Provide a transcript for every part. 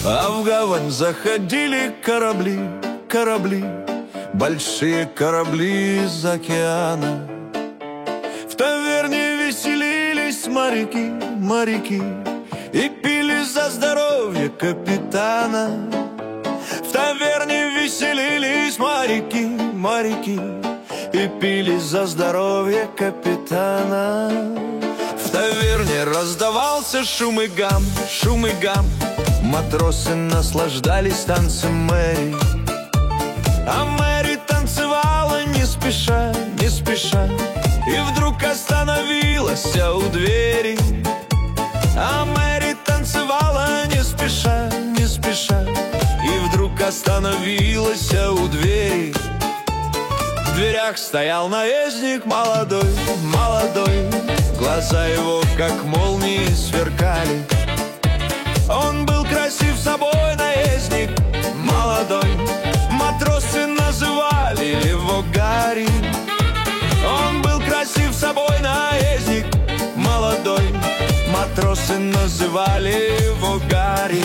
А в гавань заходили корабли, корабли, большие корабли из океана. В таверне веселились моряки, моряки, и пили за здоровье капитана. В таверне веселились моряки, моряки, и пили за здоровье капитана. В таверне раздавался шум и гам, шум и гам. Матросы наслаждались танцем Мэри. А Мэри танцевала не спеша, не спеша, и вдруг остановилась у двери. А Мэри танцевала не спеша, не спеша, и вдруг остановилась у двери. В дверях стоял наездник молодой, молодой. Глаза его, как молнии, сверкали. Он был красив собой, наездник молодой. Матросы называли его Гарри. Он был красив собой, наездник молодой. Матросы называли его Гарри.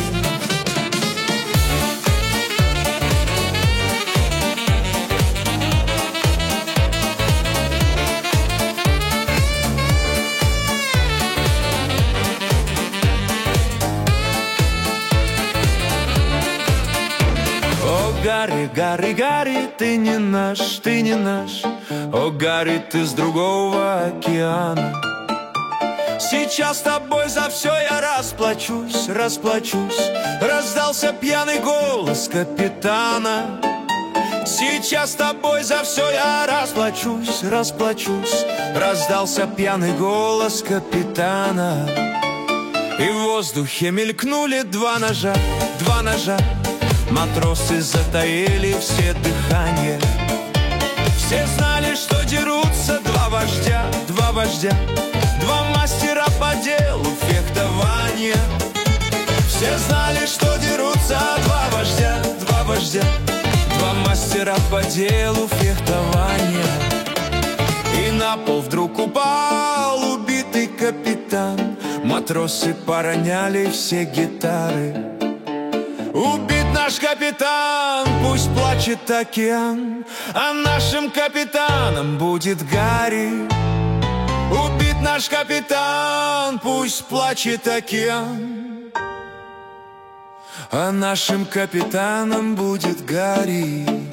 Гарри, Гарри, Гарри, ты не наш, ты не наш. О, Гарри, ты с другого океана. Сейчас с тобой за все я расплачусь, расплачусь. Раздался пьяный голос капитана. Сейчас с тобой за все я расплачусь, расплачусь. Раздался пьяный голос капитана. И в воздухе мелькнули два ножа, два ножа. Матросы затаили все дыхание. Все знали, что дерутся два вождя, два вождя, два мастера по делу фехтования. Все знали, что дерутся два вождя, два вождя, два мастера по делу фехтования. И на пол вдруг упал убитый капитан. Матросы пороняли все гитары. Убит наш капитан, пусть плачет океан, а нашим капитаном будет Гарри. Убит наш капитан, пусть плачет океан, а нашим капитаном будет Гарри.